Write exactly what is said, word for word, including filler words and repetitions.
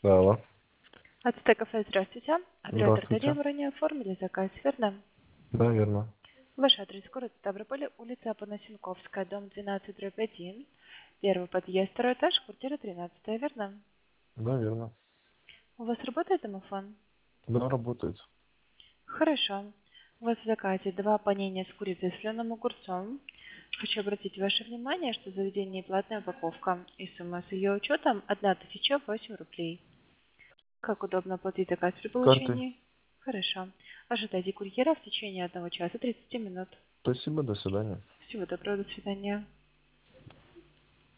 Алло. Ацтек кафе, здравствуйте. Оператор Дарья, Здравствуйте. вы ранее оформили заказ, верно? Да, верно. Ваш адрес город Ставрополь, улица Панасенковская, дом двенадцать, дробь один. Первый подъезд, второй этаж, квартира тринадцатая, верно? Да, верно. У вас работает домофон? Да, работает. Хорошо. У вас в заказе два панини с курицей и соленым огурцом. Хочу обратить ваше внимание, что заведение платная упаковка и сумма с ее учетом тысяча восемь рублей. Как удобно оплатить заказ при Карты. получении? Хорошо. Ожидайте курьера в течение одного часа тридцати минут. Спасибо, до свидания. Всего доброго, до свидания.